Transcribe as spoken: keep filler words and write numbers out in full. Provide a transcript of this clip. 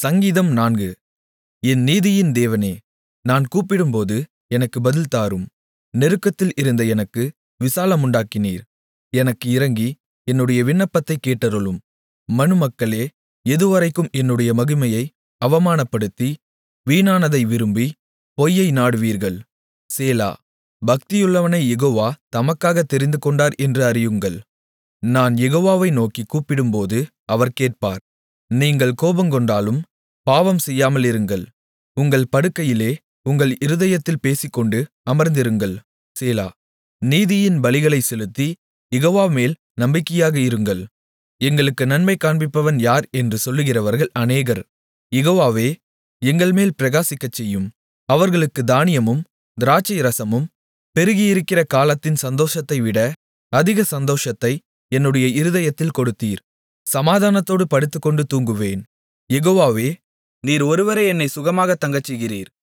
சங்கீதம் நான்கு. என் நீதியின் தேவனே, நான் கூப்பிடும்போது எனக்கு பதில் தாரும். நெருக்கத்தில் இருந்த எனக்கு விசாலமுண்டாக்கினீர். எனக்கு இரங்கி என்னுடைய விண்ணப்பத்தைக் கேட்டருளும். மனுமக்களே, எதுவரைக்கும் என்னுடைய மகிமையை அவமானப்படுத்தி, வீணானதை விரும்பி, பொய்யை நாடுவீர்கள்? சேலா. பக்தியுள்ளவனைக் யெகோவா தமக்காகத் தெரிந்துகொண்டார் என்று அறியுங்கள். நான் யெகோவாவை நோக்கிக் கூப்பிடும்போது அவர் கேட்பார். நீங்கள் கோபங்கொண்டாலும் பாவம் செய்யாமலிருங்கள். உங்கள் படுக்கையிலே உங்கள் இருதயத்தில் பேசிக்கொண்டு அமர்ந்திருங்கள். சேலா. நீதியின் பலிகளைச் செலுத்தி யெகோவாமேல் நம்பிக்கையாக இருங்கள். எங்களுக்கு நன்மை காண்பிப்பவன் யார் என்று சொல்லுகிறவர்கள் அநேகர். யெகோவாவே, எங்கள்மேல் பிரகாசிக்கச்செய்யும். அவர்களுக்குத் தானியமும் திராட்சைரசமும் பெருகியிருக்கிற காலத்தின் சந்தோஷத்தைவிட அதிக சந்தோஷத்தை என்னுடைய இருதயத்தில் கொடுத்தீர். சமாதானத்தோடு படுத்துக்கொண்டு தூங்குவேன். யெகோவாவே, நீர் ஒருவரே என்னைச் சுகமாகத் தங்கச்செய்கிறீர்.